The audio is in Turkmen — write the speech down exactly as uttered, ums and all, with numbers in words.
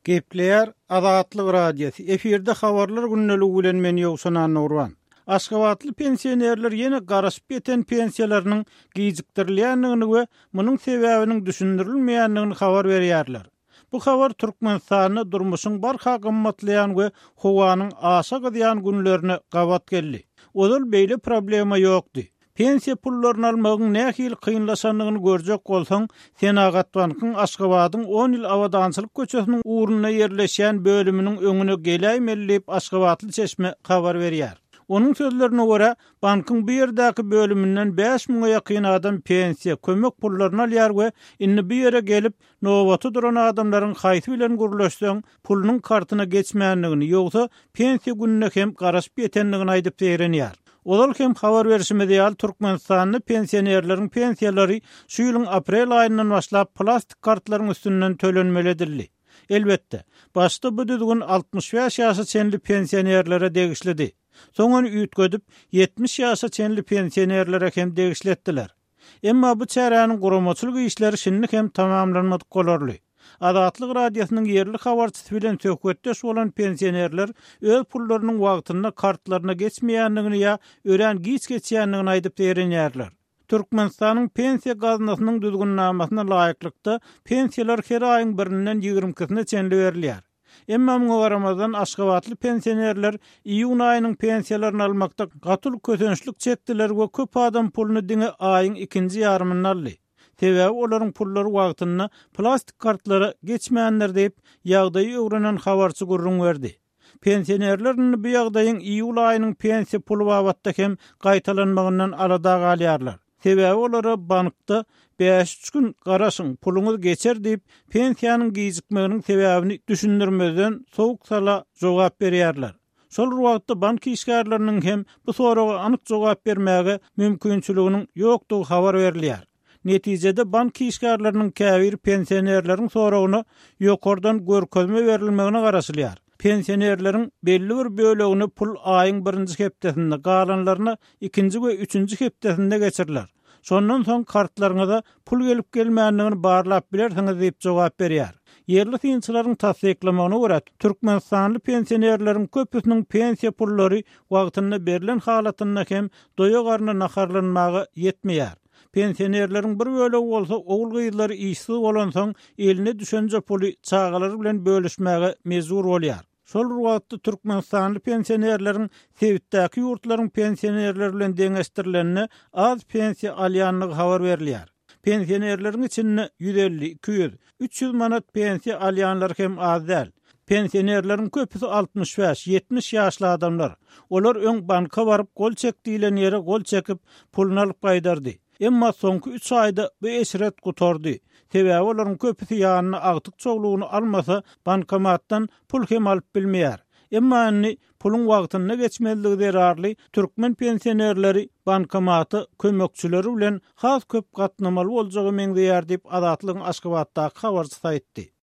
Gepleyer Azatlyk radiosu. Efirde habarlar günneligi bilen men Ýowsan Nurwan. Aşgabatly pensionerler ýene garaşyp ýeten pensiýalarynyň gijikdirilýändigini we munyň sebäbiniň düşündirilmeýändigini habar berýärler. Bu habar Türkmenistanyň durmuşyň barha gymmatlaýan we howanyň aşa gydýan günlerini gawat geldi. Odal beýle problema ýokdy. Pensiya pullaryny almagyň nähil kynlaşanlygyny görjek bolsaň, Senagat bankyň Aşgabatyň on ýyl awadançylyk köçesiniň uğruna yerleşýän bölüminiň öňüne gelýmellip Aşgabatly çeşme habar berýär. Onun sözlerine göre bankyň bu ýerdäki bölümünden beş miňe ýakyn adam pensiya kömek pullaryny alýar we inni bu ýere gelip nowaty duran adamlaryň haýsy bilen gurulşsaň pulunyň kartyna geçmänligini ýogsa pensiya gününe hem garaşyp ýetenligini aýdyp berenýär. Olal hem habar berişime diýal Türkmenistanyň pensionerleriň pensiýalary şu ýylyň aprel aýyndan başlap plastik kartlaryň üstünden tölenmelidirli. Elbetde, başda bu düzgün altmış beş ýaşa çenli pensionerlere degişlidi. Soňra üýtgedip yetmiş ýaşa çenli pensionerlere hem degişletdiler. Emma bu çäräniň guramaçylyk işleri şinlik hem tamamlanmadyk bolarly. Azatlyk radiosynyň yerli habarçysy bilen söhbetdeş bolan pensionerler öz pullarynyň wagtyna kartlaryna geçmeýändigini ýa ören giç geçýändigini aýdyp berenýärler. Türkmenistanyň pensiya gaznasynyň düzgünlämesine laýyklykda pensiýalar her aýyň birinden ýigrimikisine çenli berilýär. Emma muňa garamazdan Aşgabatly pensionerler iýun aýynyň pensiýalaryny almakda gatyl kösençlik çekdiler we köp adam puluny diňe aýyň ikinji ýarymyny aldy. Sebäbi olaryň pullary wagtyna plastik kartlara geçmeýänler diýip ýagdaýy öwrenen habarçy gurrun berdi. Pensionerlerin bu ýagdaýyň iýul aýynyň pensiya pulu babatda hem gaýtalanmagyndan alada galýarlar. Sebäbi olary bankda beş üç gün garaşyň puluňyz geçer diýip pensiýanyň gijikmeginiň sebäbini düşündirmeden sowuk sala jogap berýärler. Şol wagtda bank işgärleriniň hem bu soraga anyk jogap bermäge mümkinçiliginiň ýokdugy habar berilýär. Netijede bank işgärleriniň käbir pensionerleriň soragyny ýokardan görkezme berilmegine garaşylýar. Pensionerleriň belli bir bölegini pul aýyň birinji hepdesinde, galanlaryny ikinji we üçünji hepdesinde geçirirler. Şondan soň kartlaryňyza pul gelip gelmänligini barlap bilersiňiz diýip jogap berýär. Yerli synçylaryň tasdiklamagyna görä, Türkmenistanly pensionerleriň köpüsiniň pensiya pullary wagtyna berilen halatyna hem doýagarna naharlanmagy ýetmeýär. Pensionerleriň bir bölegi bolsa oğul gyýdylary işsiz bolan soň eline düşünje puly çagalary bilen bölüşmäge mezur bolýar. Şol wagtda Türkmenistanly pensionerleriň sebitdäki ýurtlaryň pensionerler bilen deňeşdirilenine az pensiya alýanlygy habar berilýär. Pensionerleriň içinde yüz elli, iki yüz, üç yüz manat pensiya alýanlar hem az däl. Pensionerleriň köpüsi altmış beş, yetmiş ýaşly adamlar. Olar öň banka baryp gol çekdilen ýere gol çekip puluny alyp gaýdardy. Emma soňky üç aýda bu eşret gutardy. Sebäbi olaryň köpüsi ýanyna agtyk çoglugyny almasa bankomatdan pul hem alyp bilmeýär. Emma anni pulun wagtyna geçmelligi derarly türkmen pensionerleri bankomaty kömekçileri bilen has köp gatnamaly boljagy meňzeýär diýip Azatlygyň Aşgabatdaky habarçysy aýtdy.